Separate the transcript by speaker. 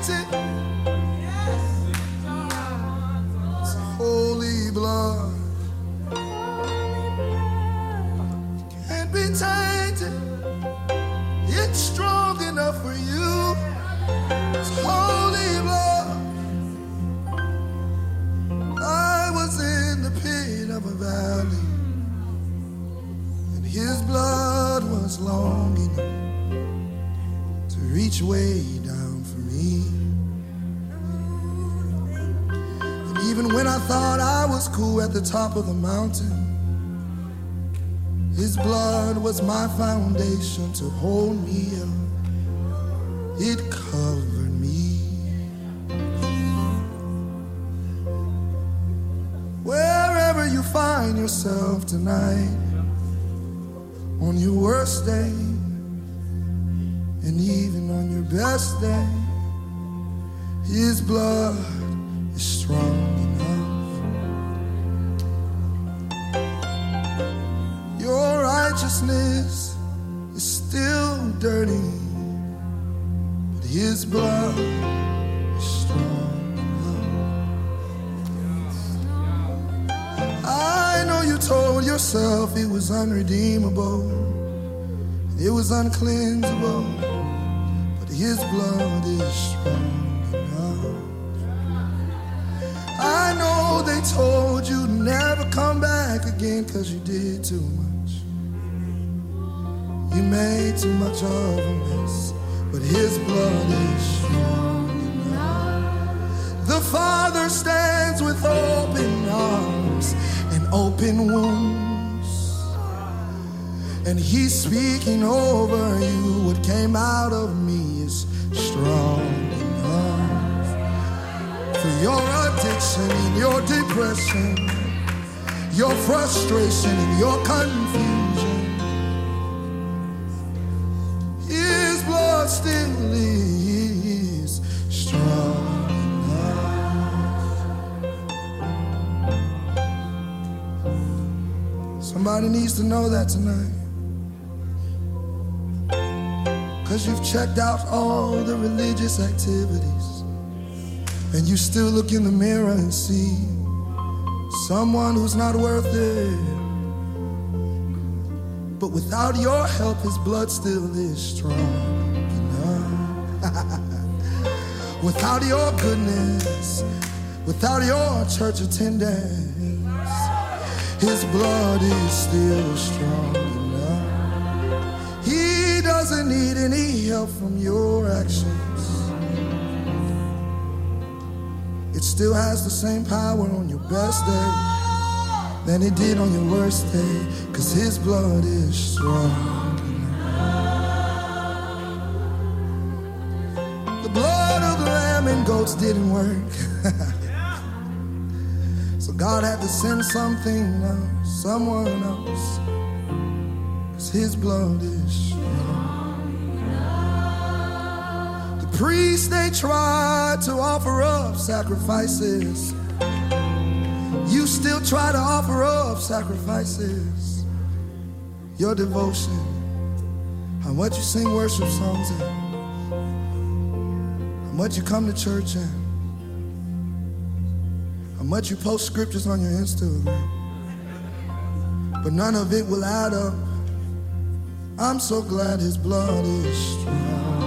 Speaker 1: tainted. It's holy blood. Can't be tainted. It's strong enough for you. It's holy blood. I was in the pit of a valley, and his blood was long enough to reach way down for me. And even when I thought I was cool at the top of the mountain, his blood was my foundation to hold me up. It covered me. Wherever you find yourself tonight, on your worst day, and even on your best day, his blood is strong enough. Your righteousness is still dirty, but his blood is strong enough. I know you told yourself it was unredeemable, it was uncleansable, but his blood is strong enough. I know they told you to never come back again because you did too much. You made too much of a mess, but his blood is strong enough. The Father stands with open arms and open wounds, and he's speaking over you. What came out of me is strong enough. For your addiction and your depression, your frustration and your confusion, his blood still is strong enough. Somebody needs to know that tonight. Cause you've checked out all the religious activities, and you still look in the mirror and see someone who's not worth it. But without your help, his blood still is strong enough. Without your goodness, without your church attendance, his blood is still strong enough. He doesn't need any help from your actions. It still has the same power on your best day than it did on your worst day, cause his blood is strong enough. The blood of the lamb and goats didn't work. So God had to send something else, someone else, cause his blood is strong enough. The priests, they tried to offer up sacrifices. You still try to offer up sacrifices. Your devotion, how much you sing worship songs and how much you come to church and how much you post scriptures on your Instagram, but none of it will add up. I'm so glad his blood is strong.